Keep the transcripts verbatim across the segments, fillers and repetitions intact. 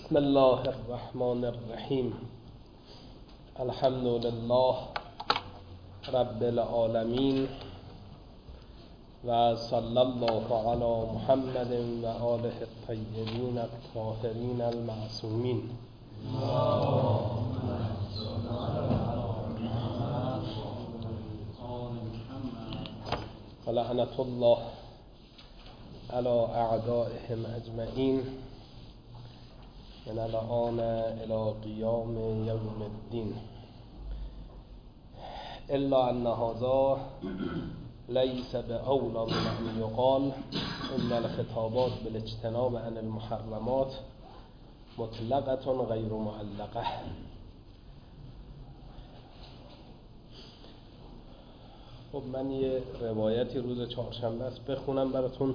بسم الله الرحمن الرحیم. الحمد لله رب العالمین و صلی الله علی محمد و آله الطیبین الطاهرین المعصومین. و لعنة الله علی اعدائهم اجمعین من الآن الى قیام یوم الدین. الا ان هذا لیس باولی من ان یقال ان الخطابات بالاجتناب عن المحرمات مطلقة غیر معلقه. خب من یه روایتی روز چهارشنبه است بخونم براتون.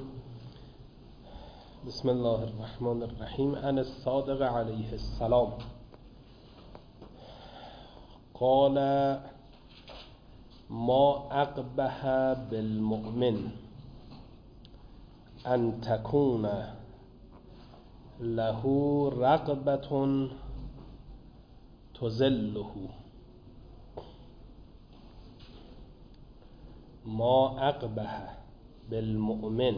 بسم الله الرحمن الرحیم. عن الصادق علیه السلام قال ما اقبح بالمؤمن ان تكون له رغبة تذله. ما اقبح بالمؤمن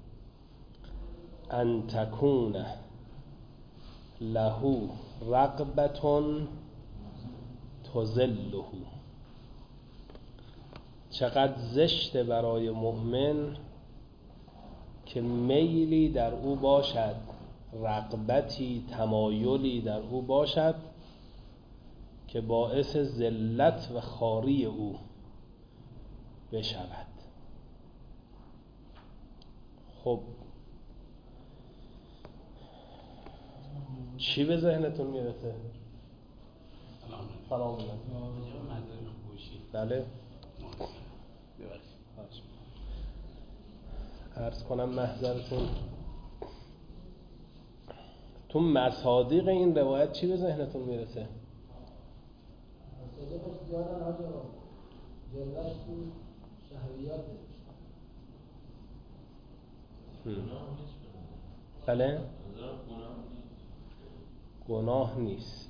ان تكون له رغبة تذله. چقدر زشته برای مؤمن که میلی در او باشد، رغبتی، تمایلی در او باشد که باعث ذلت و خواری او بشود. خب چی به ذهنتون میرسه؟ سلام علیکم. بله عرض کنم محضرتون. تو مصادیق این روایت چی به ذهنتون میرسه؟ مصادیقش زیادن آجا جلوش تو شهویاته. بله؟ گناه نیست.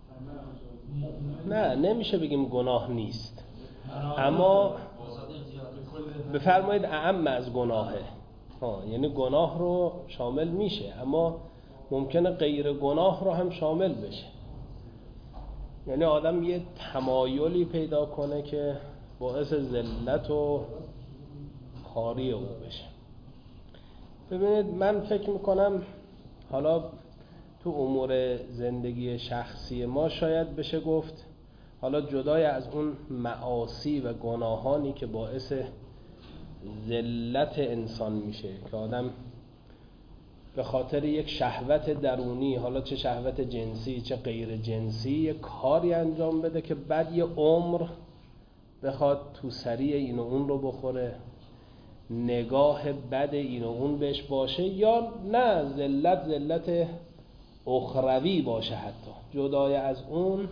نه نمیشه بگیم گناه نیست، اما بفرمایید اعم از گناهه. ها یعنی گناه رو شامل میشه، اما ممکنه غیر گناه رو هم شامل بشه. یعنی آدم یه تمایلی پیدا کنه که باعث ذلت و خواری او بشه. ببینید من فکر میکنم حالا تو امور زندگی شخصی ما شاید بشه گفت، حالا جدای از اون معاصی و گناهانی که باعث ذلت انسان میشه که آدم به خاطر یک شهوت درونی، حالا چه شهوت جنسی چه غیر جنسی، یک کاری انجام بده که بعد یه عمر بخواد تو سری این و اون رو بخوره، نگاه بد این و اون بهش باشه، یا نه ذلت ذلت اخروی باشه. حتی جدای از اون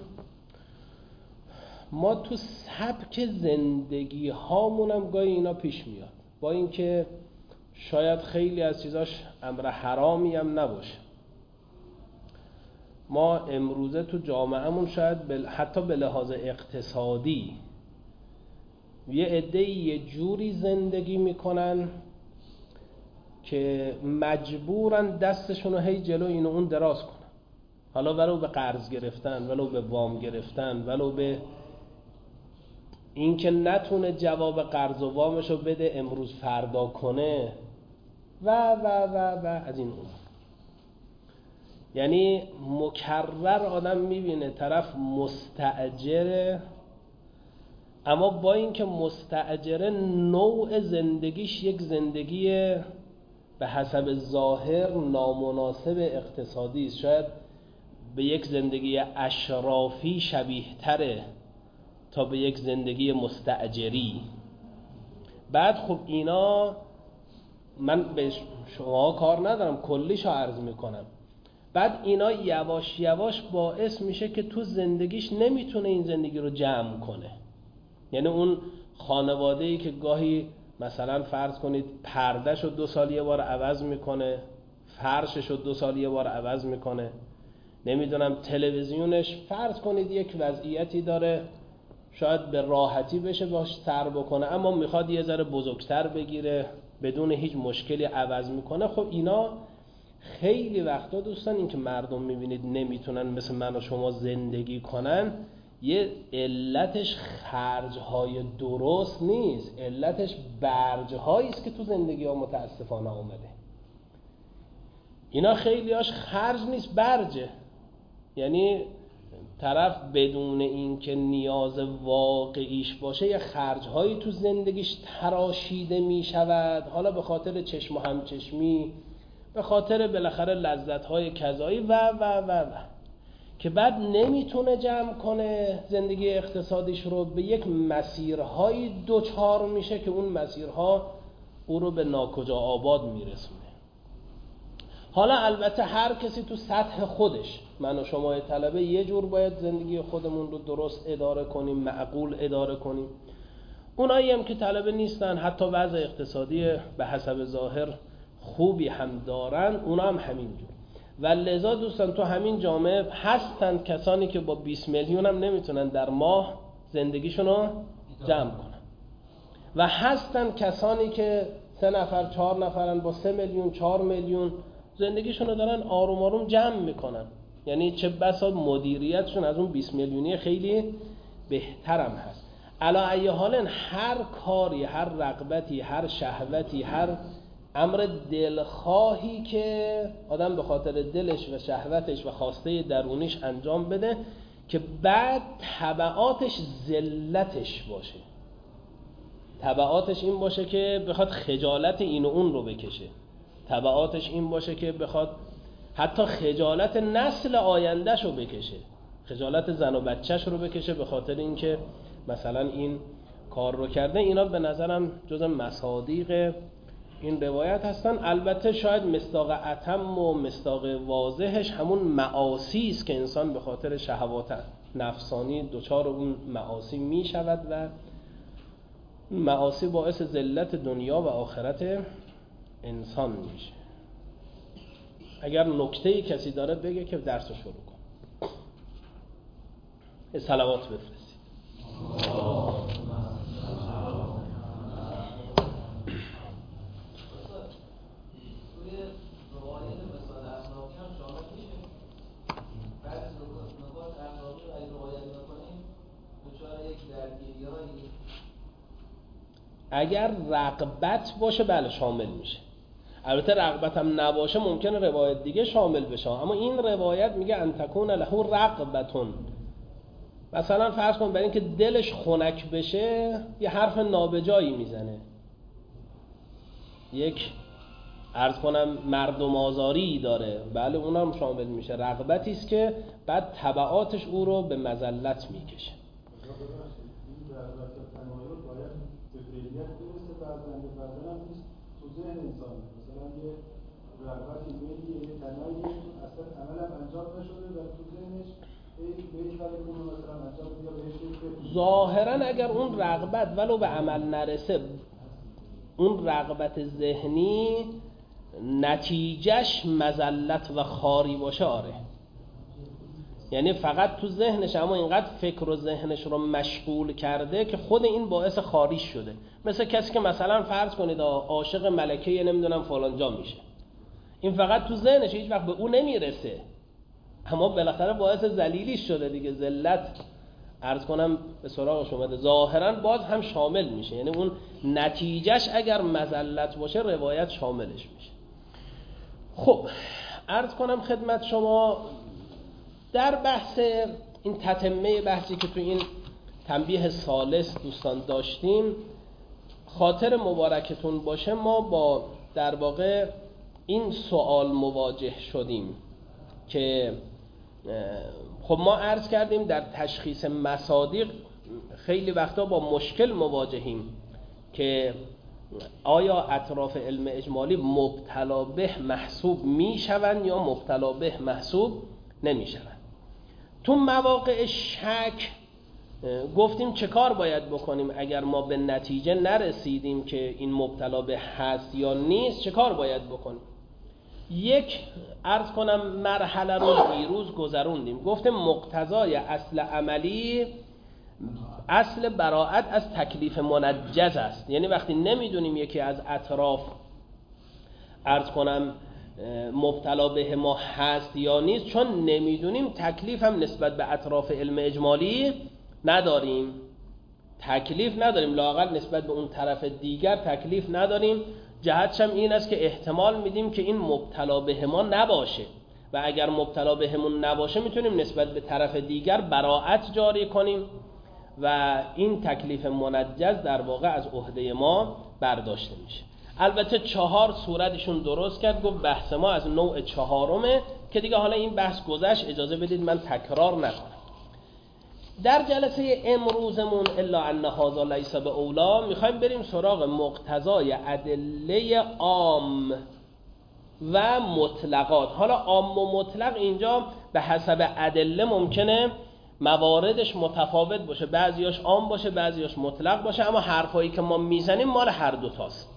ما تو سبک زندگی هامونم گاهی اینا پیش میاد، با اینکه شاید خیلی از چیزاش امر حرامی هم نباشه. ما امروزه تو جامعهمون شاید بل... حتی به لحاظ اقتصادی یه عده‌ای یه جوری زندگی میکنن که مجبورن دستشون رو هی جلو این و اون دراز کنن، حالا ولو به قرض گرفتن، ولو به وام گرفتن، ولو به این که نتونه جواب قرض و وامش رو بده امروز فردا کنه و و و و از این اون. یعنی مکرر آدم میبینه طرف مستأجره، اما با اینکه مستأجره نوع زندگیش یک زندگی به حسب ظاهر نامناسب اقتصادی است، شاید به یک زندگی اشرافی شبیه تره تا به یک زندگی مستأجری. بعد خب اینا من به شما کار ندارم، کلیشو عرض میکنم. بعد اینا یواش یواش باعث میشه که تو زندگیش نمیتونه این زندگی رو جمع کنه. یعنی اون خانواده‌ای که گاهی مثلا فرض کنید پردهشو دو سال یه بار عوض میکنه، فرششو دو سال یه بار عوض میکنه، نمیدونم تلویزیونش فرض کنید یک وضعیتی داره شاید به راحتی بشه باش سر بکنه، اما میخواد یه ذره بزرگتر بگیره بدون هیچ مشکلی عوض میکنه. خب اینا خیلی وقتا دوستان این که مردم میبینید نمیتونن مثل من و شما زندگی کنن، یه علتش خرجهای درست نیست، علتش برجهایی است که تو زندگی ها متاسفانه آمده. اینا خیلیاش خرج نیست، برجه. یعنی طرف بدون این که نیاز واقعیش باشه یه خرجهایی تو زندگیش تراشیده می شود، حالا به خاطر چشم و همچشمی، به خاطر بالاخره لذت‌های کذایی و و و و که بعد نمیتونه جمع کنه زندگی اقتصادیش رو، به یک مسیرهایی دوچار میشه که اون مسیرها او رو به ناکجا آباد میرسونه. حالا البته هر کسی تو سطح خودش، من و شما طلبه یه جور باید زندگی خودمون رو درست اداره کنیم، معقول اداره کنیم. اونایی هم که طلبه نیستن، حتی وضع اقتصادی به حسب ظاهر خوبی هم دارن، اونا هم همینجور. و لذا دوستان تو همین جامعه هستند کسانی که با بیست میلیون هم نمیتونن در ماه زندگیشون رو جمع کنن و هستند کسانی که سه نفر چهار نفرن با سه میلیون چهار میلیون زندگیشون رو دارن آروم آروم جمع میکنن. یعنی چه بسا مدیریتشون از اون بیست میلیونی خیلی بهترم هست. علی ای حال هر کاری، هر رغبتی، هر شهوتی، هر امر دلخواهی که آدم به خاطر دلش و شهوتش و خواسته درونیش انجام بده که بعد تبعاتش ذلتش باشه، تبعاتش این باشه که بخواد خجالت این و اون رو بکشه، تبعاتش این باشه که بخواد حتی خجالت نسل آیندهش رو بکشه، خجالت زن و بچهش رو بکشه به خاطر اینکه مثلا این کار رو کرده. اینا به نظرم جز مصادیق این روایت هستن. البته شاید مصداق اتم و مصداق واضحش همون معاصی است که انسان به خاطر شهوات نفسانی دچار اون معاصی می شود و معاصی باعث ذلت دنیا و آخرت انسان میشه. اگر نکته‌ای کسی داره بگه که درس رو شروع کن. صلوات بفرستید. اگر رغبت باشه بله شامل میشه. البته رغبت هم نباشه ممکنه روایت دیگه شامل بشه، اما این روایت میگه ان تکون له رغبتون. مثلا فرض کن برای اینکه دلش خنک بشه یه حرف نابجایی میزنه، یک عرض کنم مردم آزاری داره، بله اونم شامل میشه. رغبتی است که بعد تبعاتش او رو به مذلت میکشه. رغبتی میلی یه تنایی اصلا عمل هم انجام نشده و تو ذهنش یک کاری کنه مثلا انجام بیا بهش. ظاهرا اگر اون رغبت ولو به عمل نرسه، اون رغبت ذهنی نتیجهش مذلت و خاری باشه، آره یعنی فقط تو ذهنش، اما اینقدر فکر و ذهنش رو مشغول کرده که خود این باعث خاریش شده. مثل کسی که مثلا فرض کنید عاشق ملکه نمیدونم فلان جا میشه، این فقط تو ذهنش هیچ وقت به اون نمیرسه، اما بالاخره باعث ذلیلیش شده دیگه. ذلت عرض کنم به سراغش اومده، ظاهرا باز هم شامل میشه، یعنی اون نتیجهش اگر مذلت باشه روایت شاملش میشه. خب عرض کنم خدمت شما در بحث این تتمه بحثی که تو این تنبیه ثالث دوستان داشتیم، خاطر مبارکتون باشه ما با در واقع این سوال مواجه شدیم که خب ما عرض کردیم در تشخیص مصادیق خیلی وقتا با مشکل مواجهیم که آیا اطراف علم اجمالی مبتلا به محسوب می شوند یا مبتلا به محسوب نمی شوند. تو مواقع شک گفتیم چه کار باید بکنیم اگر ما به نتیجه نرسیدیم که این مبتلا به هست یا نیست، چه کار باید بکنیم. یک عرض کنم مرحله رو دیروز گذروندیم، گفتم مقتضای اصل عملی اصل براءت از تکلیف منجز است. یعنی وقتی نمیدونیم یکی از اطراف عرض کنم مبتلا به ما هست یا نیست، چون نمیدونیم تکلیف هم نسبت به اطراف علم اجمالی نداریم، تکلیف نداریم، لااقل نسبت به اون طرف دیگر تکلیف نداریم. جهتش هم این است که احتمال میدیم که این مبتلا به ما نباشه و اگر مبتلا بهمون نباشه میتونیم نسبت به طرف دیگر براءت جاری کنیم و این تکلیف منجز در واقع از عهده ما برداشته میشه. البته چهار صورتشون درست کرد، گفت بحث ما از نوع چهارمه که دیگه حالا این بحث گذشت، اجازه بدید من تکرار نکنم. در جلسه امروزمون الا ان هذا لیس باولی میخوایم بریم سراغ مقتضای ادله عام و مطلقات. حالا عام و مطلق اینجا به حسب ادله ممکنه مواردش متفاوت باشه، بعضیاش عام باشه بعضیاش مطلق باشه، اما حرفایی که ما میزنیم مال هر دوتاست.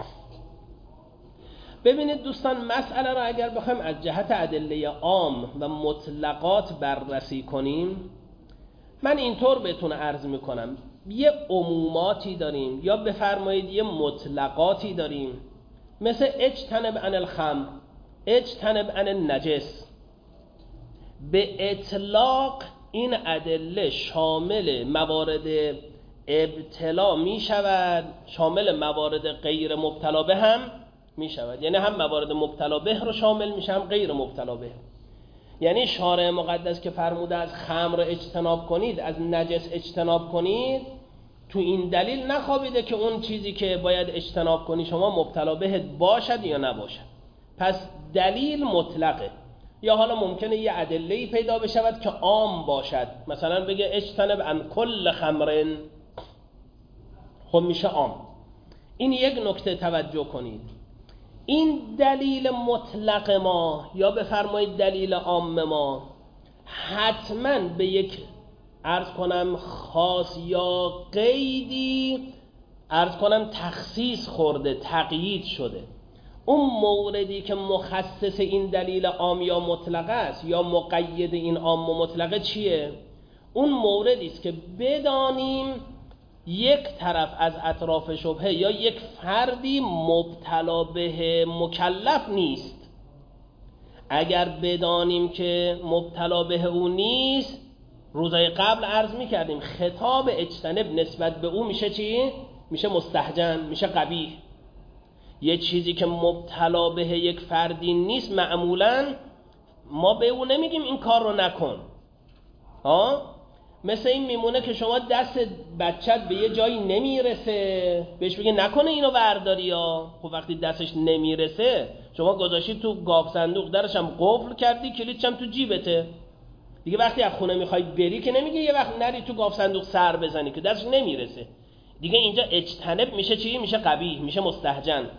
ببینید دوستان، مسئله را اگر بخوایم از جهت ادله عام و مطلقات بررسی کنیم، من اینطور بهتون عرض میکنم، یه عموماتی داریم یا بفرمایید یه مطلقاتی داریم، مثل اجتنب عن الخمر، اجتنب عن النجس. به اطلاق این ادله شامل موارد ابتلا می شود، شامل موارد غیر مبتلا به هم می شود. یعنی هم موارد مبتلا به رو شامل میشه هم غیر مبتلا به. یعنی شارع مقدس که فرموده از خمر اجتناب کنید، از نجس اجتناب کنید، تو این دلیل نخوابیده که اون چیزی که باید اجتناب کنی شما مبتلا به باشد یا نباشد. پس دلیل مطلقه. یا حالا ممکنه یه ادله‌ای پیدا بشود که عام باشد، مثلا بگه اجتنب عن کل خمر، خب میشه عام. این یک نکته توجه کنید. این دلیل مطلق ما یا بفرمایید دلیل عام ما حتما به یک عرض کنم خاص یا قیدی عرض کنم تخصیص خورده، تقیید شده. اون موردی که مخصص این دلیل عام یا مطلق است یا مقید این عام و مطلقه چیه؟ اون موردی است که بدانیم یک طرف از اطراف شبهه یا یک فردی مبتلا به مکلف نیست. اگر بدانیم که مبتلا به او نیست، روزای قبل عرض می کردیم خطاب اجتنب نسبت به او میشه چی؟ میشه مستهجن، میشه قبیح. یه چیزی که مبتلا به یک فردی نیست معمولا ما به او نمیگیم این کار رو نکن. ها؟ مثل این میمونه که شما دست بچت به یه جایی نمیرسه بهش بگی نکنه اینو برداری، یا خب وقتی دستش نمیرسه شما گذاشتی تو گاف صندوق، درش هم قفل کردی، کلیدش هم تو جیبته دیگه. وقتی از خونه میخوای بری که نمیگه یه وقت نری تو گاف صندوق سر بزنی که دستش نمیرسه دیگه. اینجا اجتنب میشه چی؟ میشه قبیح، میشه مستهجن.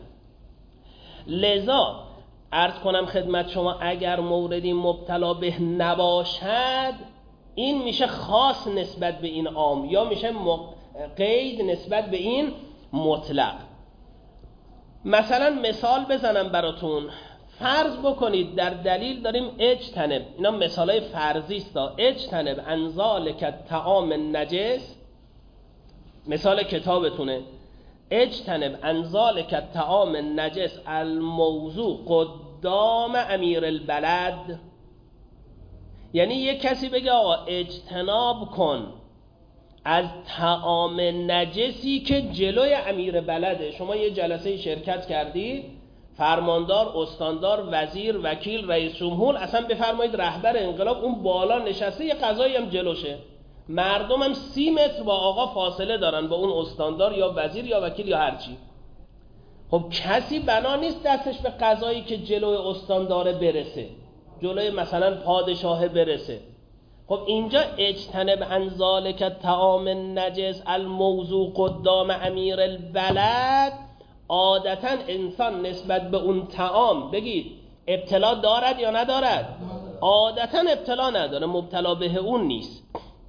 لذا عرض کنم خدمت شما اگر موردی مبتلا به نباشد، این میشه خاص نسبت به این عام یا میشه قید نسبت به این مطلق. مثلا مثال بزنم براتون. فرض بکنید در دلیل داریم اجتنب، اینا مثالای فرضی است، اجتنب عن ذالک الطعام النجس، مثال کتابتونه، اجتنب عن ذالک الطعام النجس الموضوع قدام امیر البلد. یعنی یک کسی بگه آقا اجتناب کن از طعام نجسی که جلوی امیر بلده. شما یه جلسه شرکت کردید، فرماندار، استاندار، وزیر، وکیل، رئیس جمهور، اصلا بفرمایید رهبر انقلاب اون بالا نشسته، یه غذایی هم جلوشه، مردم هم سی متر با آقا فاصله دارن با اون استاندار یا وزیر یا وکیل یا هرچی. خب کسی بنا نیست دستش به غذایی که جلوی استانداره برسه، جلوی مثلا پادشاه برسه. خب اینجا اجتنب عن ذالک الطعام النجس الموضوع قدام امیر البلد، عادتا انسان نسبت به اون طعام بگید ابتلا دارد یا ندارد؟ عادتا ابتلا نداره، مبتلا به اون نیست.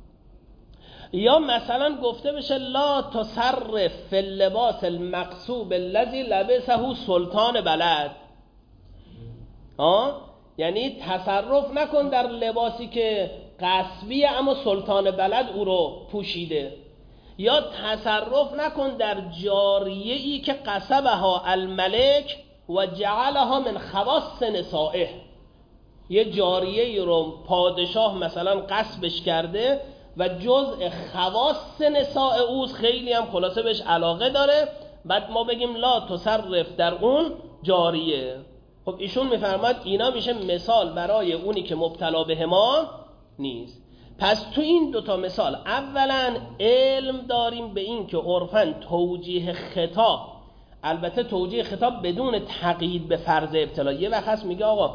یا مثلا گفته بشه لا تصرف فی اللباس المقصوب الذی لبسه سلطان بلد. آه؟ یعنی تصرف نکن در لباسی که غصبیه اما سلطان بلد او رو پوشیده، یا تصرف نکن در جاریه‌ای که قصبها الملک و جعلها من خواص نسائه، یه جاریه‌ای رو پادشاه مثلا غصبش کرده و جزء خواص نساء اوست، خیلی هم خلاصه بهش علاقه داره، بعد ما بگیم لا تصرف در اون جاریه. خب ایشون میفرماد اینا میشه مثال برای اونی که مبتلا به ما نیست. پس تو این دوتا مثال اولا علم داریم به این که عرفاً توجیه خطاب، البته توجیه خطاب بدون تقیید به فرض ابتلا، یه وقت هست میگه آقا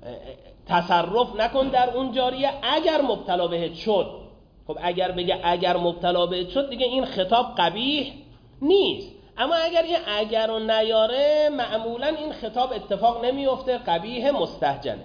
تصرف نکن در اون جاریه اگر مبتلا بهت شد. خب اگر بگه اگر مبتلا بهت شد دیگه این خطاب قبیح نیست، اما اگر این اگر رو نیاره معمولا این خطاب اتفاق نمیفته، قبیح مستهجنه.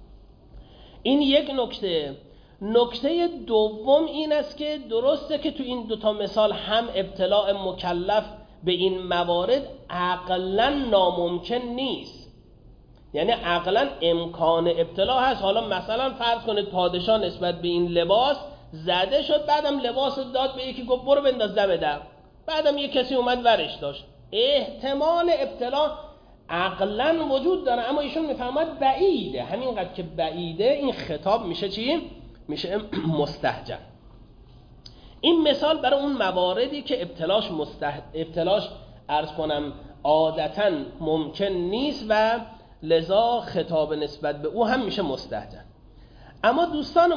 این یک نکته. نکته دوم این است که درسته که تو این دوتا مثال هم ابتلاع مکلف به این موارد عقلا ناممکن نیست، یعنی عقلا امکان ابتلا هست. حالا مثلا فرض کنید پادشاه نسبت به این لباس زده شد، بعدم لباس داد به یکی گفت برو بنداز دم در، بعدم یک کسی اومد ورش داشت، احتمال ابتلا عقلا وجود داره، اما ایشون میفهمد بعیده. همینقدر که بعیده این خطاب میشه چی؟ میشه مستهجن. این مثال برای اون مواردی که ابتلاش مسته... ابتلاش عرض کنم عادتا ممکن نیست و لذا خطاب نسبت به او هم میشه مستهجن. اما دوستان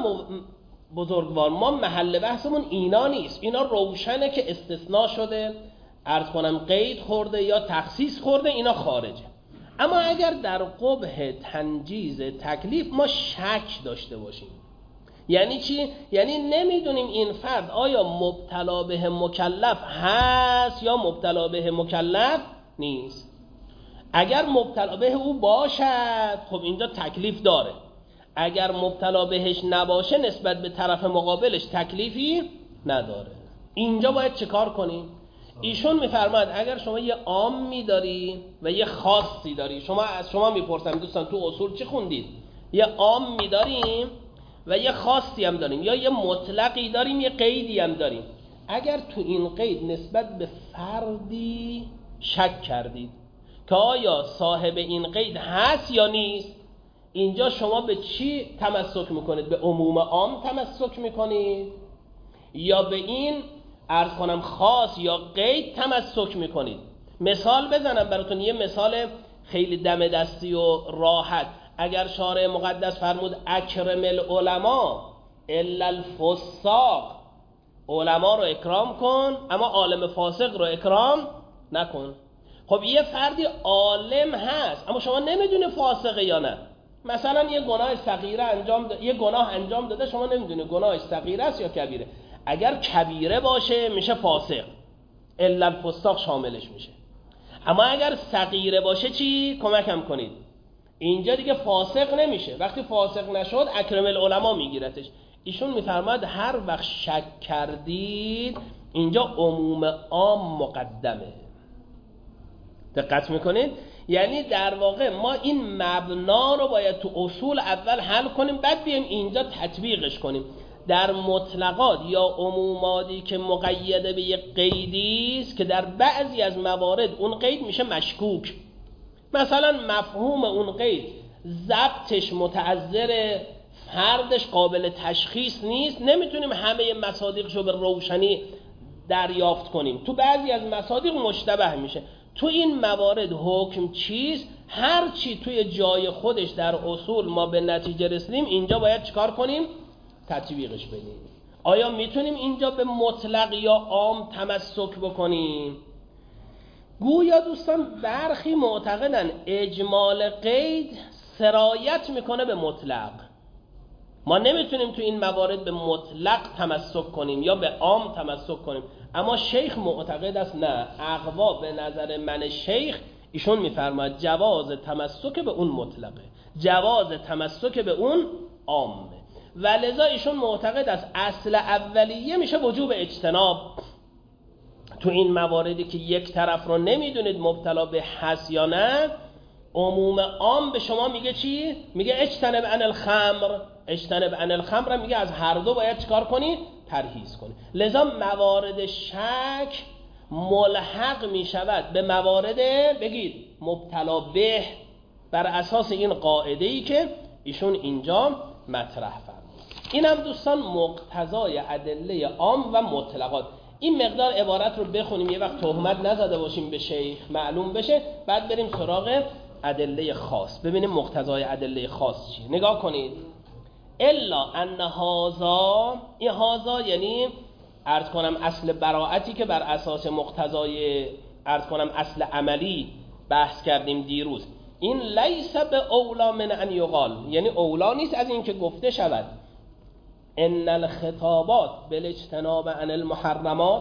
بزرگوار، ما محل بحثمون اینا نیست، اینا روشنه که استثناء شده، عرض کنم قید خورده یا تخصیص خورده، اینا خارجه. اما اگر در قبح تنجیز تکلیف ما شک داشته باشیم، یعنی چی؟ یعنی نمیدونیم این فرد آیا مبتلا به مکلف هست یا مبتلا به مکلف نیست. اگر مبتلا به او باشد خب اینجا تکلیف داره، اگر مبتلا بهش نباشه نسبت به طرف مقابلش تکلیفی نداره. اینجا باید چه کار کنیم؟ ایشون میفرماد اگر شما یه عامی داری و یه خاصی داری، شما از شما میپرسم دوستان تو اصول چی خوندید؟ یه عامی داریم و یه خاصی هم داریم، یا یه مطلقی داریم یه قیدی هم داریم. اگر تو این قید نسبت به فردی شک کردید که آیا صاحب این قید هست یا نیست، اینجا شما به چی تمسک میکنید؟ به عموم عام تمسک میکنید یا به این عرض کنم خاص یا قید تمسک میکنید؟ مثال بزنم براتون، یه مثال خیلی دم دستی و راحت. اگر شارع مقدس فرمود اکرم العلماء الا الفساق، علما رو اکرام کن اما عالم فاسق رو اکرام نکن. خب یه فردی عالم هست اما شما نمیدونه فاسقه یا نه، مثلا یه گناه صغیره انجام داده، یه گناه انجام داده، شما نمیدونه گناه صغیره است یا کبیره. اگر کبیره باشه میشه فاسق، الا الفساق شاملش میشه. اما اگر صغیره باشه چی؟ کمکم کنید. اینجا دیگه فاسق نمیشه. وقتی فاسق نشد اکرم العلماء میگیرتش. ایشون میفرماد هر وقت شک کردید اینجا عموم عام مقدمه. دقت میکنید؟ یعنی در واقع ما این مبنا رو باید تو اصول اول حل کنیم، بعد بیایم اینجا تطبیقش کنیم. در مطلقات یا عموماتی که مقیده به یک قیدی است که در بعضی از موارد اون قید میشه مشکوک، مثلا مفهوم اون قید ضبطش متعذر، فردش قابل تشخیص نیست، نمیتونیم همه مصادیقش رو به روشنی دریافت کنیم، تو بعضی از مصادیق مشتبه میشه. تو این موارد حکم چیست؟ هر چی توی جای خودش در اصول ما به نتیجه رسیدیم اینجا باید چیکار کنیم؟ تطبیقش بدیم. آیا میتونیم اینجا به مطلق یا عام تمسک بکنیم؟ گویا دوستان برخی معتقدن اجمال قید سرایت میکنه به مطلق. ما نمیتونیم تو این موارد به مطلق تمسک کنیم یا به عام تمسک کنیم، اما شیخ معتقد است نه، اقوا به نظر من شیخ ایشون میفرماید جواز تمسک به اون مطلقه، جواز تمسک به اون عامه، و لذا ایشون معتقد است اصل اولیه میشه وجوب اجتناب. تو این مواردی که یک طرف رو نمیدونید مبتلا به هست یا نه، عموم عام به شما میگه چی؟ میگه اجتنب عن الخمر. اجتنب عن الخمر میگه از هر دو باید چیکار کنی؟ پرهیز کنی. لذا موارد شک ملحق میشود به موارد بگید مبتلا به، بر اساس این قاعده‌ای که ایشون اینجا مطرح فرمود. اینم دوستان مقتضای ادله عام و مطلقات. این مقدار عبارت رو بخونیم یه وقت تهمت نزده باشیم به شیخ، معلوم بشه، بعد بریم سراغ ادله خاص، ببینیم مقتضای ادله خاص چیه. نگاه کنید. الا ان هذا، این هذا یعنی عرض کنم اصل براعتی که بر اساس مقتضای عرض کنم اصل عملی بحث کردیم دیروز. این لیس به اولا من ان یقال، یعنی اولا نیست از این که گفته شود ان الخطابات بالاجتناب عن المحرمات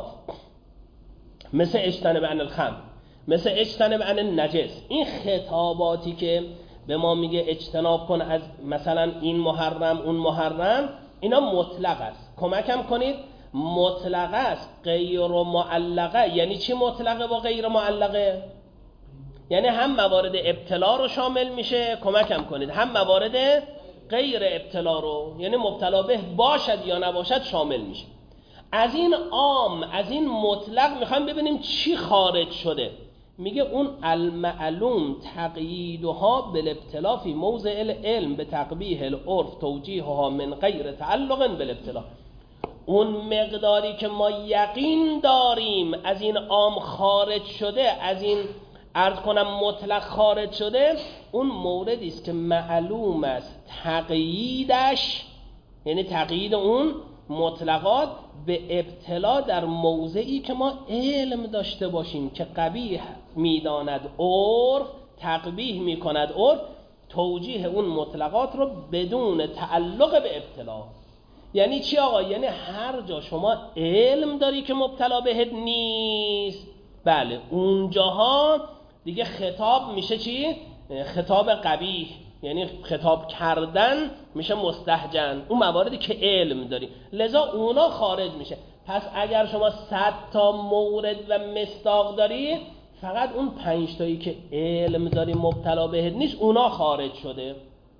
مثل اجتناب عن الخمر، مثل اجتناب عن النجس. این خطاباتی که به ما میگه اجتناب کن از مثلا این محرم اون محرم، اینا مطلق است. کمکم کنید. مطلق است غیر معلقه. یعنی چی مطلقه با غیر معلقه؟ یعنی هم موارد ابتلا رو شامل میشه، کمکم کنید، هم موارد غیر ابتلا رو، یعنی مبتلا به باشد یا نباشد، شامل میشه. از این عام، از این مطلق میخوایم ببینیم چی خارج شده. میگه اون المعلوم تقییدها بالابتلا فی موضع العلم به تقبیح العرف توجیهها من غیر تعلق بالابتلا. اون مقداری که ما یقین داریم از این عام خارج شده، از این عرض کنم مطلق خارج شده، اون موردی است که معلوم است تقییدش، یعنی تقیید اون مطلقات به ابتلا در موضعی که ما علم داشته باشیم که قبیح میداند عرف، تقبیح میکند عرف، توجیه اون مطلقات رو بدون تعلق به ابتلا. یعنی چی آقا؟ یعنی هر جا شما علم داری که مبتلا بهت نیست، بله اونجاها دیگه خطاب میشه چی؟ خطاب قبیح، یعنی خطاب کردن میشه مستهجن، اون مواردی که علم داری، لذا اونا خارج میشه. پس اگر شما صد تا مورد و مصداق داری، فقط اون پنج تایی که علم داری مبتلا بهت نیست اونا خارج شده.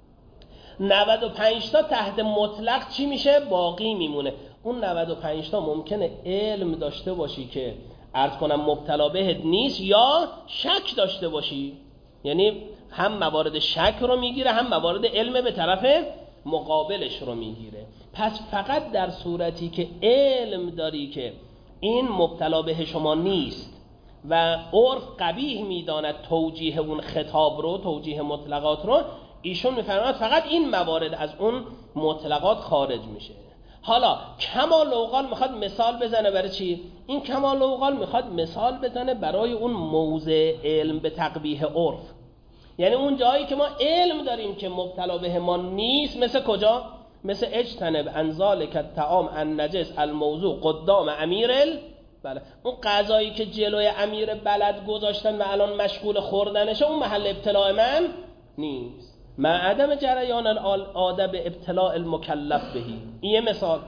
نود و پنج تا تحت مطلق چی میشه؟ باقی میمونه. اون نود و پنج تا ممکنه علم داشته باشی که عرض کنم مبتلا بهت نیست، یا شک داشته باشی، یعنی هم موارد شک رو میگیره هم موارد علم به طرف مقابلش رو میگیره. پس فقط در صورتی که علم داری که این مبتلا به شما نیست و عرف قبیح میداند توجیه اون خطاب رو، توجیه مطلقات رو، ایشون میفرماید فقط این موارد از اون مطلقات خارج میشه. حالا کمال اوقال میخواد مثال بزنه برای چی؟ این کمال اوقال میخواد مثال بزنه برای اون موضع علم به تقبیح عرف، یعنی اون جایی که ما علم داریم که مبتلا به ما نیست. مثل کجا؟ مثل اجتنب عن ذلک الطعام النجس الموضوع قدام امیر ال... بله، اون غذایی که جلوی امیر بلد گذاشتن و الان مشغول خوردنشه، اون محل ابتلاء من نیست. ما عدم جریان العاده به ابتلاء المکلف بهی. این یه مثال.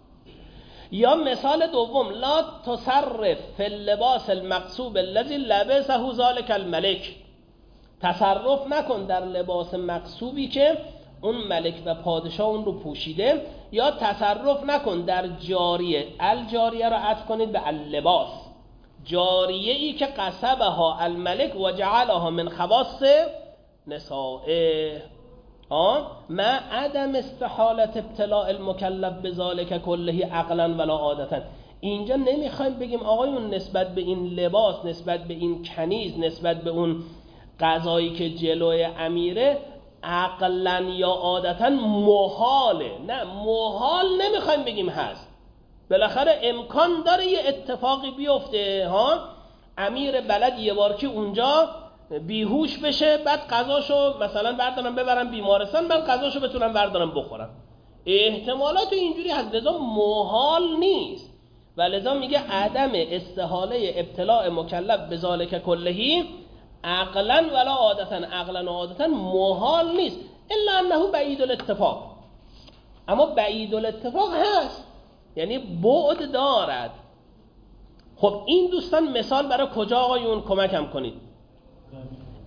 یا مثال دوم، لا تصرف فی اللباس المقصوب الذی لبسه ذلک الملک. تصرف نکن در لباس مقصوبی که اون ملک و پادشاه اون رو پوشیده، یا تصرف نکن در جاریه. الجاریه رو عطف کنید به اللباس، جاریه ای که قصبها الملک و جعلها من خواص نسائه. آه ما عدم استحالت ابتلاء المکلف بذالک کله عقلا ولا عادتا. اینجا نمیخوایم بگیم آقایون نسبت به این لباس، نسبت به این کنیز، نسبت به اون غذایی که جلوی امیره عقلا یا عادتا محاله. نه، محال نمیخوایم بگیم هست، بالاخره امکان داره یه اتفاقی بیفته. ها امیر بلد یه بار که اونجا بیهوش بشه، بعد غذاشو مثلا بردارم ببرم بیمارستان، من غذاشو بتونم بردارم بخورم. احتمالات اینجوری هست، لذا محال نیست. و لذا میگه عدم استحاله ابتلاء مکلف بذالک کلهی عقلا ولا عادتا. عقلا و عادتا محال نیست، الا انه بعید الاتفاق. اما بعید الاتفاق هست، یعنی بعد دارد. خب این دوستان مثال برای کجا آقایون؟ کمکم کنید.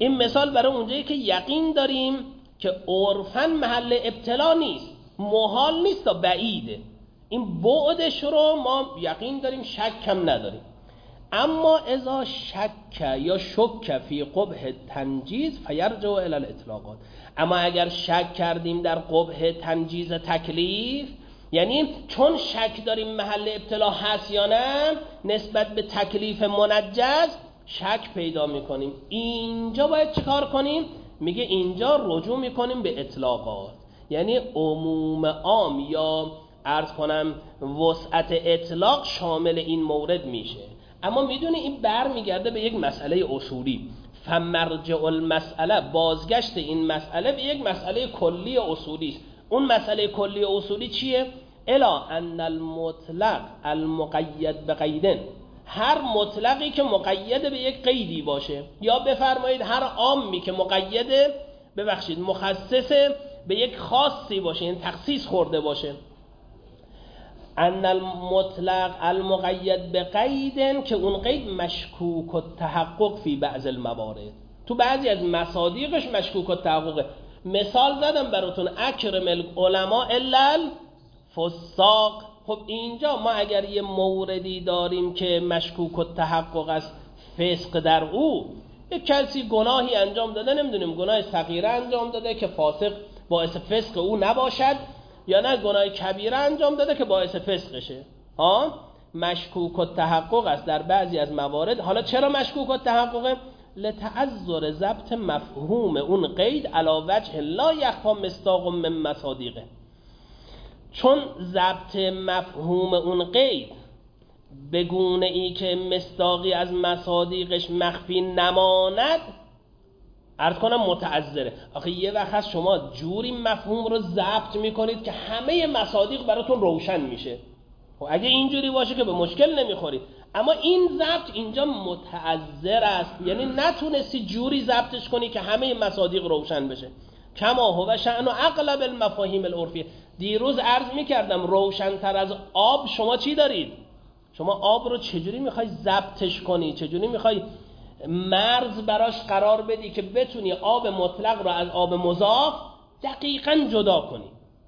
این مثال برای اونجایی که یقین داریم که عرفاً محل ابتلا نیست، محال نیست تا بعیده، این بعدش رو ما یقین داریم، شک هم نداریم. اما اذا شک یا شک فی قبح تنجیز فیرجع الی الاطلاقات. اما اگر شک کردیم در قبح تنجیز تکلیف، یعنی چون شک داریم محل ابتلا هست یا نه، نسبت به تکلیف منجز شک پیدا میکنیم، اینجا باید چیکار کنیم؟ میگه اینجا رجوع میکنیم به اطلاقات، یعنی عموم عام یا عرض کنم وسعت اطلاق شامل این مورد میشه. اما میدونی این بر میگرده به یک مسئله اصولی، فمرجع المسئله، بازگشت این مسئله به یک مسئله کلی اصولی است. اون مسئله کلی اصولی چیه؟ الا ان المطلق المقید بقیدن، هر مطلقی که مقید به یک قیدی باشه، یا بفرمایید هر عامی که مقید ببخشید مخصص به یک خاصی باشه، این تخصیص خورده باشه، ان المطلق المقید بقید، که اون قید مشکوک التحقق فی بعض الموارد، تو بعضی از مصادیقش مشکوک التحقق. مثال زدم براتون، اکرم العلماء الا الفساق. خب اینجا ما اگر یه موردی داریم که مشکوک التحقق است، فسق در او، یک کسی گناهی انجام داده، نمیدونیم گناه صغیره انجام داده که فاسق باعث فسق او نباشد، یا نه گناه کبیره انجام داده که باعث فسقشه، ها مشکوک التحقق است در بعضی از موارد. حالا چرا مشکوک التحققه؟ لتعذر ضبط مفهوم اون قید علی وجه لا یخفی مصداق من مصادیقه، چون ضبط مفهوم اون قید به گونه ای که مصداقی از مصادیقش مخفی نماند، عرض کنم متعذره. آخه یه وقت هست شما جوری مفهوم رو ضبط میکنید که همه مصادیق براتون روشن میشه، و اگه اینجوری باشه که به مشکل نمیخورید. اما این ضبط اینجا متعذر است، یعنی نتونستی جوری ضبطش کنی که همه مصادیق روشن بشه. کما هو شأن و اغلب المفاهیم العرفیه. دیروز عرض میکردم روشن‌تر از آب شما چی دارید؟ شما آب رو چجوری میخوای ضبطش کنی؟ چجوری میخوای مرز براش قرار بدی که بتونی آب مطلق رو از آب مضاف دقیقاً جدا کنی؟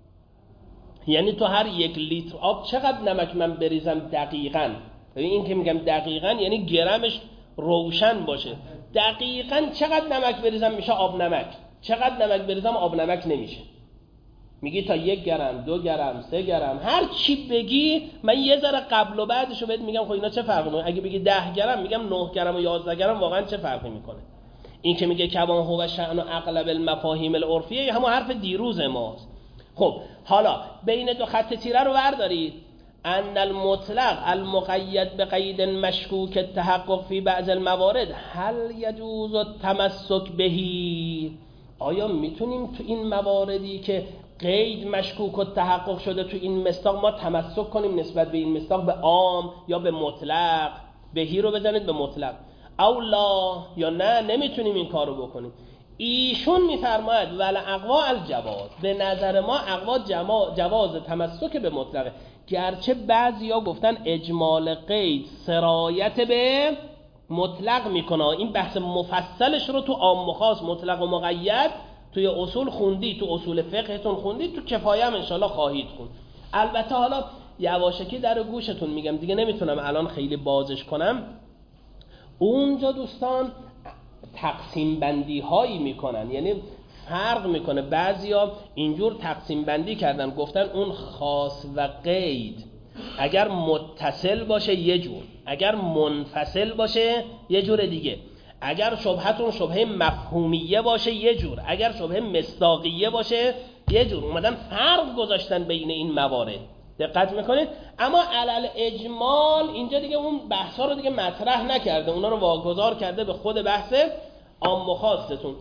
یعنی تو هر یک لیتر آب چقدر نمک من بریزم دقیقاً؟ این که میگم دقیقاً یعنی گرمش روشن باشه. دقیقاً چقدر نمک بریزم میشه آب نمک، چقدر نمک بریزم آب نمک نمیشه. میگی تا یک گرم، دو گرم، سه گرم، هر چی بگی من یه ذره قبل و بعدشو بهت میگم. خب اینا چه فرقی میکنه؟ اگه بگی ده گرم میگم نه گرم و یازده گرم، واقعا چه فرقی میکنه؟ این که میگه کما هو شأن و اغلب المفاهیم العرفیه همون حرف دیروز ماست. خب حالا بین دو خط تیره رو بردارید، ان المطلق المقید بقید مشکوک التحقق فی بعض الموارد هل یجوز التمسک بهی؟ آیا میتونیم تو این مواردی که قید مشکوک و تحقق شده تو این مصداق ما تمسک کنیم نسبت به این مصداق به عام یا به مطلق؟ بهی رو بزنید به مطلق. او لا، یا نه نمیتونیم این کارو بکنیم. ایشون میفرماید ول اقوا الجواز، به نظر ما اقوا جواز تمسک به مطلقه، گرچه بعضیا گفتن اجمال قید سرایت به مطلق میکنه. این بحث مفصلش رو تو عام و خاص مطلق و مقید توی اصول خوندی، تو اصول فقهتون خوندی، تو کفایه هم انشالله خواهید خوند. البته حالا یواشکی در گوشتون میگم دیگه، نمیتونم الان خیلی بازش کنم. اونجا دوستان تقسیم بندی هایی میکنن، یعنی فرق میکنه. بعضیا اینجور تقسیم بندی کردن، گفتن اون خاص و قید اگر متصل باشه یه جور، اگر منفصل باشه یه جور دیگه، اگر شبهتون شبهه مفهومیه باشه یه جور، اگر شبهه مصداقیه باشه یه جور. اومدن فرق گذاشتن بین این موارد، دقت میکنید؟ اما علل اجمال اینجا دیگه اون بحثا رو دیگه مطرح نکرده، اونا رو واگذار کرده به خود بحث عام و خاصتون.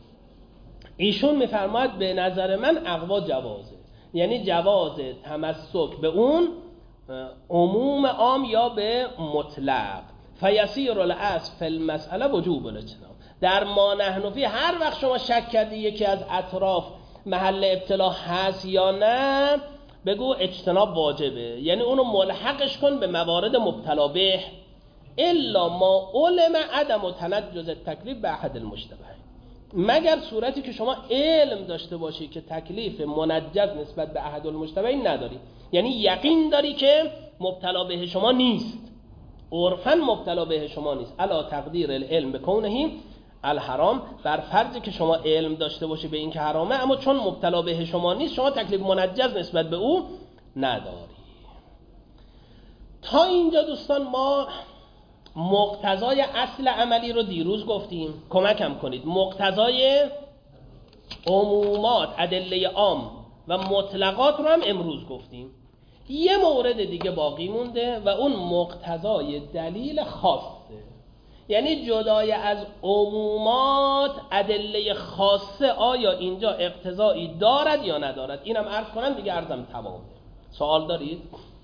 ایشون میفرماید به نظر من اقوا جوازه، یعنی جواز تمسک به اون عموم عام یا به مطلق. فیسیر الاصل فی المسئله وجوب الاجتناب. در ما نحن فی هر وقت شما شک کردی یکی از اطراف محل ابتلا هست یا نه، بگو اجتناب واجبه، یعنی اونو ملحقش کن به موارد مبتلا به، الا ما علم عدم و تنجز التکلیف به احد المشتبهین. مگر صورتی که شما علم داشته باشی که تکلیف منجز نسبت به احد المجتمعین نداری، یعنی یقین داری که مبتلا به شما نیست، عرفاً مبتلا به شما نیست، علا تقدیر العلم بکونه الحرام، بر فرضی که شما علم داشته باشی به این که حرامه، اما چون مبتلا به شما نیست شما تکلیف منجز نسبت به او نداری. تا اینجا دوستان ما مقتضای اصل عملی رو دیروز گفتیم، کمکم کنید. مقتضای عمومات، ادله عام و مطلقات رو هم امروز گفتیم. یه مورد دیگه باقی مونده و اون مقتضای دلیل خاصه، یعنی جدای از عمومات ادله خاصه آیا اینجا اقتضایی دارد یا ندارد. اینم عرض کنم دیگه، عرضم تمامه. سوال دارید؟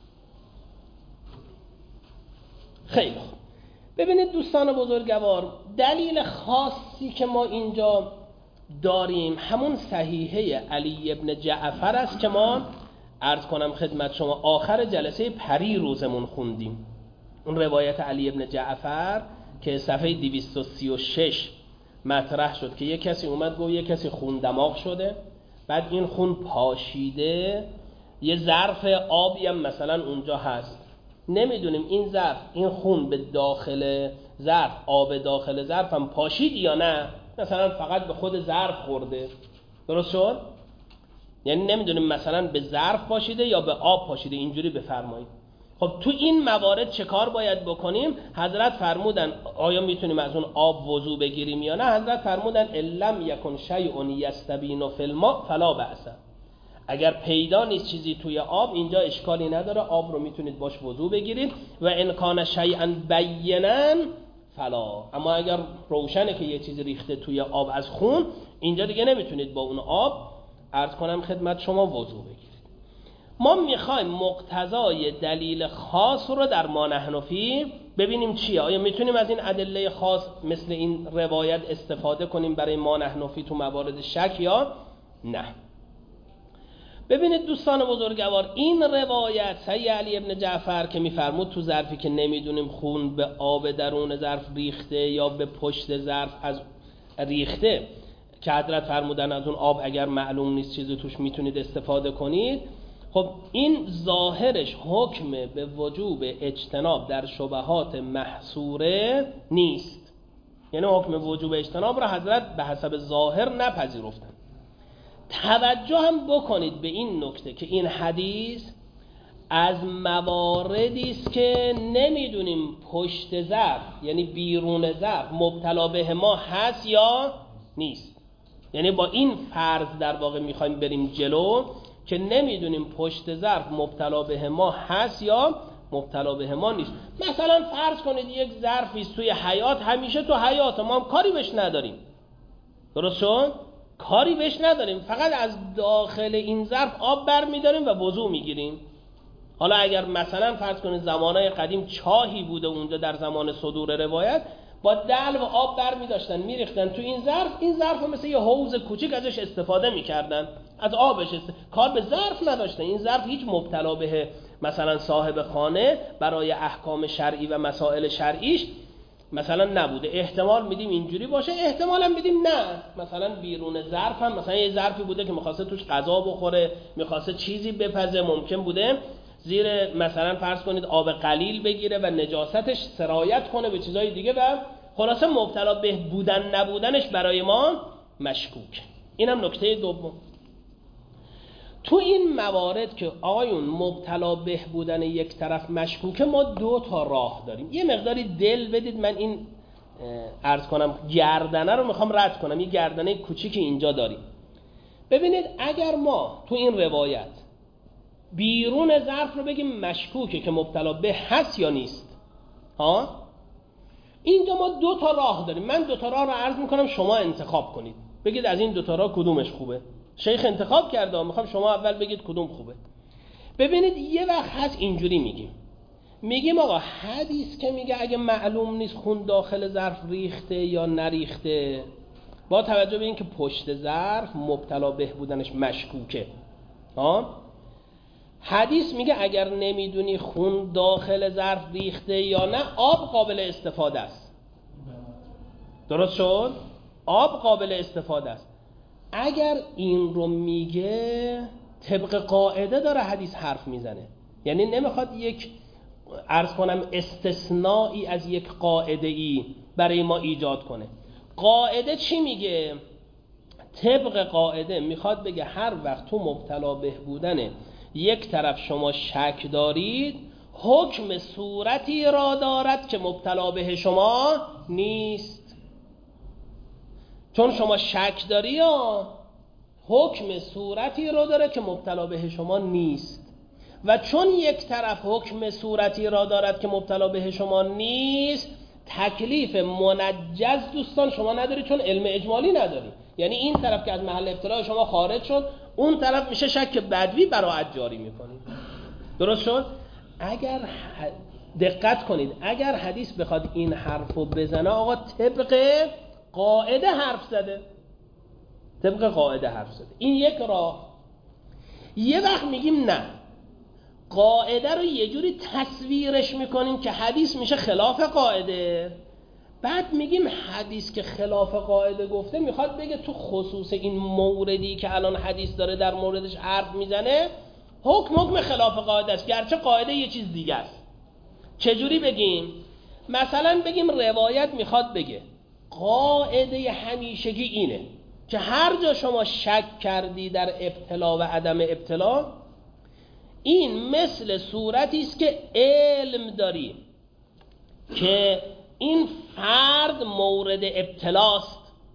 خیلی خوب. ببینید دوستان بزرگوار، دلیل خاصی که ما اینجا داریم همون صحیحه علی ابن جعفر است که ما عرض کنم خدمت شما آخر جلسه پری روزمون خوندیم. اون روایت علی ابن جعفر که صفحه دویست و سی و شش مطرح شد که یک کسی اومد گفت یک کسی خون دماغ شده، بعد این خون پاشیده، یه ظرف آبی هم مثلا اونجا هست، نمیدونیم این ظرف، این خون به داخل ظرف، آب داخل ظرف هم پاشید یا نه، مثلا فقط به خود ظرف خورده. درست شد؟ یعنی نمیدونیم مثلا به ظرف پاشیده یا به آب پاشیده، اینجوری بفرمایید. خب تو این موارد چه کار باید بکنیم؟ حضرت فرمودن آیا میتونیم از اون آب وضو بگیریم یا نه؟ حضرت فرمودن الم یکن شیء یستبین فی الماء فلا بأس. اگر پیدا نیست چیزی توی آب، اینجا اشکالی نداره، آب رو میتونید باش وضو بگیرید. و ان کان شیئا بینا فلا، اما اگر روشنه که یه چیزی ریخته توی آب از خون، اینجا دیگه نمیتونید با اون آب عرض کنم خدمت شما وضو بگیرید. ما میخوایم مقتضای دلیل خاص رو در ما نحن فیه ببینیم چیه. آیا میتونیم از این ادله خاص مثل این روایت استفاده کنیم برای ما نحن فیه تو موارد شک یا نه؟ ببینید دوستان بزرگوار، این روایت صحیح علی ابن جعفر که میفرمود تو ظرفی که نمیدونیم خون به آب درون ظرف ریخته یا به پشت ظرف از ریخته، که حضرت فرمودن از اون آب اگر معلوم نیست چیزی توش میتونید استفاده کنید. خب این ظاهرش حکم به وجوب اجتناب در شبهات محصوره نیست، یعنی حکم وجوب اجتناب را حضرت به حسب ظاهر نپذیرفتن. توجه هم بکنید به این نکته که این حدیث از مواردی است که نمیدونیم پشت ظرف یعنی بیرون ظرف مبتلا به ما هست یا نیست. یعنی با این فرض در واقع میخوایم بریم جلو که نمیدونیم پشت ظرف مبتلا به ما هست یا مبتلا به ما نیست. مثلا فرض کنید یک ظرفی است توی حیاط، همیشه تو حیاط ما هم کاری بهش نداریم. درست شد؟ کاری بهش نداریم، فقط از داخل این ظرف آب بر میداریم و وضو میگیریم. حالا اگر مثلا فرض کنید زمانهای قدیم چاهی بوده اونجا در زمان صدور روایت، با دلو آب بر میداشتن میریختن تو این ظرف، این ظرف مثل یه حوض کوچیک ازش استفاده میکردن، از آبش است... کار به ظرف نداشتن. این ظرف هیچ مبتلا به مثلا صاحب خانه برای احکام شرعی و مسائل شرعیش مثلا نبوده. احتمال میدیم اینجوری باشه، احتمال هم میدیم نه، مثلا بیرون ظرف هم مثلا یه ظرفی بوده که میخواسته توش غذا بخوره، میخواسته چیزی بپزه، ممکن بوده زیر مثلا فرض کنید آب قلیل بگیره و نجاستش سرایت کنه به چیزای دیگه و خلاصه مبتلا به بودن نبودنش برای ما مشکوک. اینم نکته دوم. تو این موارد که آقایون مبتلا به بودن یک طرف مشکوکه، ما دو تا راه داریم. یه مقداری دل بدید، من این عرض کنم گردنه رو میخوام رد کنم. یه گردنه کوچیکی اینجا داریم. ببینید اگر ما تو این روایت بیرون ظرف رو بگیم مشکوکه که مبتلا به هست یا نیست، ها، اینجا ما دو تا راه داریم. من دو تا راه رو عرض میکنم، شما انتخاب کنید، بگید از این دو تا راه کدومش خوبه. شیخ انتخاب کرده، میخوام شما اول بگید کدوم خوبه. ببینید یه وقت هست اینجوری میگیم میگیم آقا حدیث که میگه اگه معلوم نیست خون داخل ظرف ریخته یا نریخته، با توجه به این که پشت ظرف مبتلا به بودنش مشکوکه، ها، حدیث میگه اگر نمیدونی خون داخل ظرف ریخته یا نه، آب قابل استفاده است. درست شد؟ آب قابل استفاده است. اگر این رو میگه طبق قاعده داره حدیث حرف میزنه، یعنی نمیخواد یک عرض کنم استثنایی از یک قاعده ای برای ما ایجاد کنه. قاعده چی میگه؟ طبق قاعده میخواد بگه هر وقت تو مبتلا به بودن یک طرف شما شک دارید، حکم صورتی را دارد که مبتلا به شما نیست. چون شما شک داری یا حکم صورتی را داره که مبتلا به شما نیست، و چون یک طرف حکم صورتی را دارد که مبتلا به شما نیست، تکلیف منجز دوستان شما نداری، چون علم اجمالی نداری. یعنی این طرف که از محل ابتلا شما خارج شد، اون طرف میشه شک بدوی براعت جاری میکنید. درست شد؟ اگر دقت کنید، اگر حدیث بخواد این حرفو بزنه، آقا طبق قاعده حرف زده، طبق قاعده حرف زده. این یک راه. یه وقت میگیم نه، قاعده رو یه جوری تصویرش میکنیم که حدیث میشه خلاف قاعده، بعد میگیم حدیث که خلاف قاعده گفته میخواد بگه تو خصوص این موردی که الان حدیث داره در موردش حرف میزنه حکم حکم خلاف قاعده است، گرچه قاعده یه چیز دیگه است. چجوری بگیم؟ مثلا بگیم روایت میخواد بگه قاعده همیشگی اینه که هر جا شما شک کردی در ابتلا و عدم ابتلا، این مثل صورتی است که علم داری که این فرد مورد ابتلاست،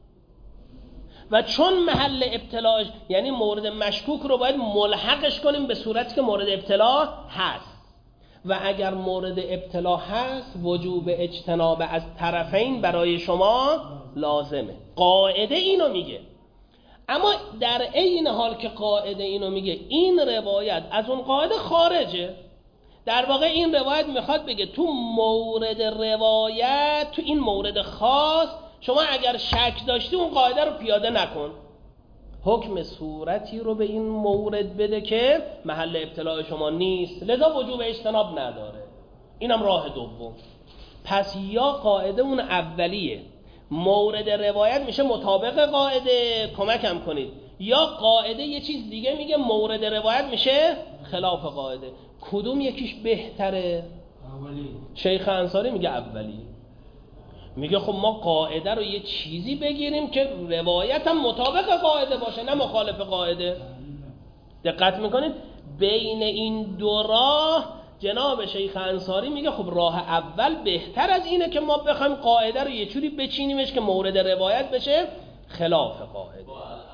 و چون محل ابتلاش یعنی مورد مشکوک رو باید ملحقش کنیم به صورتی که مورد ابتلا هست، و اگر مورد ابتلا هست وجوب اجتناب از طرفین برای شما لازمه. قاعده اینو میگه. اما در این حال که قاعده اینو میگه، این روایت از اون قاعده خارجه. در واقع این روایت میخواد بگه تو مورد روایت، تو این مورد خاص شما اگر شک داشتی اون قاعده رو پیاده نکن، حکم صورتی رو به این مورد بده که محل ابتلاع شما نیست، لذا وجوب اجتناب نداره. اینم راه دوم. پس یا قاعده اون اولیه، مورد روایت میشه مطابق قاعده، کمکم کنید، یا قاعده یه چیز دیگه میگه مورد روایت میشه خلاف قاعده. کدوم یکیش بهتره؟ اولی. شیخ انصاری میگه اولی. میگه خب ما قاعده رو یه چیزی بگیریم که روایت هم مطابق قاعده باشه، نه مخالف قاعده. دقت میکنید؟ بین این دو راه جناب شیخ انصاری میگه خب راه اول بهتر از اینه که ما بخوایم قاعده رو یه جوری بچینیمش که مورد روایت بشه خلاف قاعده.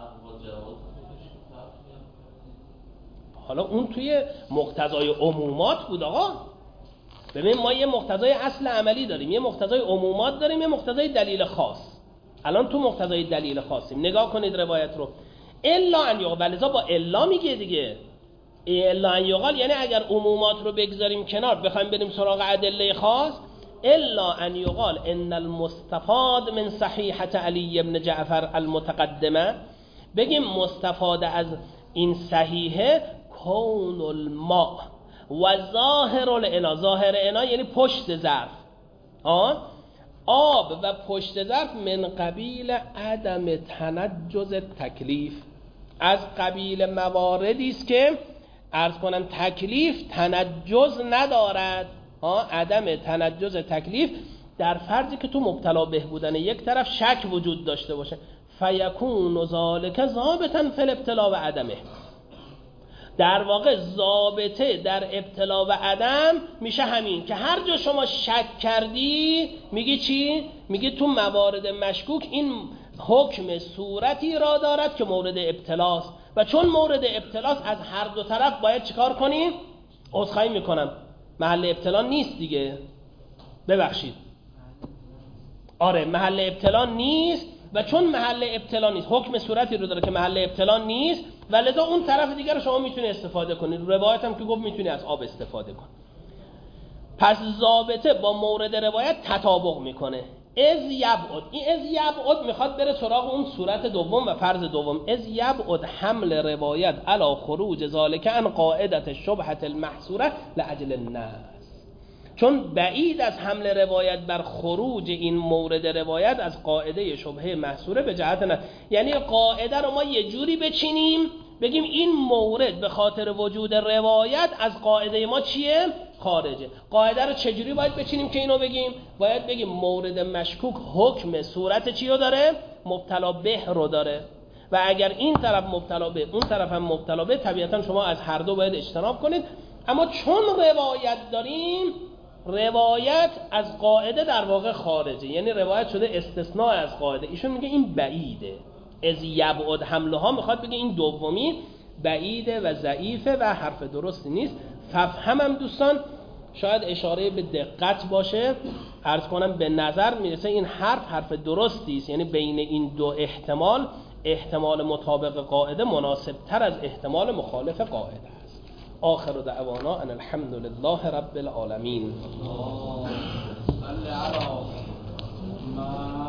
حالا اون توی مقتضای عمومات بود آقا. ببین ما یه مقتضای اصل عملی داریم، یه مقتضای عمومات داریم، یه مقتضای دلیل خاص. الان تو مقتضای دلیل خاصیم. نگاه کنید روایت رو. الا ان یقال، بلذا با الا میگه دیگه. الا ان یقال یعنی اگر عمومات رو بگذاریم کنار، بخوایم بریم سراغ ادله خاص، الا ان یقال ان المستفاد من صحیحه علی بن جعفر المتقدمه، بگیم مستفاد از این صحیحه کون الماء و ظاهر الانا. ظاهر انا یعنی پشت ظرف، آب و پشت ظرف من قبیل عدم تنجز تکلیف، از قبیل مواردی است که عرض کنم تکلیف تنجز ندارد. ها عدم تنجز تکلیف در فرضی که تو مبتلا به بودن یک طرف شک وجود داشته باشه. فیکون ذالک ضابطا فی الابتلا و عدمه. در واقع ضابطه در ابتلا و عدم میشه همین که هر جا شما شک کردی میگی چی؟ میگی تو موارد مشکوک این حکم صورتی را دارد که مورد ابتلاست، و چون مورد ابتلاست از هر دو طرف باید چیکار کنیم؟ عذرخواهی میکنم محل ابتلا نیست دیگه، ببخشید، آره محل ابتلا نیست، و چون محل ابتلا نیست حکم صورتی رو داره که محل ابتلا نیست، و لذا اون طرف دیگر رو شما میتونی استفاده کنید. روایت هم که گفت میتونی از آب استفاده کن. پس ضابطه با مورد روایت تطابق میکنه. از یبعد، این از یبعد میخواد بره سراغ اون صورت دوم و فرض دوم. از یبعد حمل روایت علی خروج ذالک عن قاعدة الشبهة المحصورة لاجل الناس. چون بعید از حمل روایت بر خروج این مورد روایت از قاعده شبهه محصوره به جهت نه، یعنی قاعده رو ما یه جوری بچینیم بگیم این مورد به خاطر وجود روایت از قاعده ما چیه؟ خارجه. قاعده رو چجوری باید بچینیم که اینو بگیم؟ باید بگیم مورد مشکوک حکم صورت چی رو داره؟ مبتلا به رو داره، و اگر این طرف مبتلا به اون طرف هم مبتلا به، طبیعتا شما از هر دو باید اجتناب کنید. اما چون روایت داریم، روایت از قاعده در واقع خارجه، یعنی روایت شده استثناء از قاعده. ایشون میگه این بعیده، از یبعد حملها، میخواد بگه این دومی بعیده و ضعیفه و حرف درستی نیست. ففهمم دوستان شاید اشاره به دقت باشه، عرض کنم به نظر میرسه این حرف حرف درستی است، یعنی بین این دو احتمال احتمال مطابق قاعده مناسب تر از احتمال مخالف قاعده است. آخر دعوانا ان الحمد لله رب العالمین.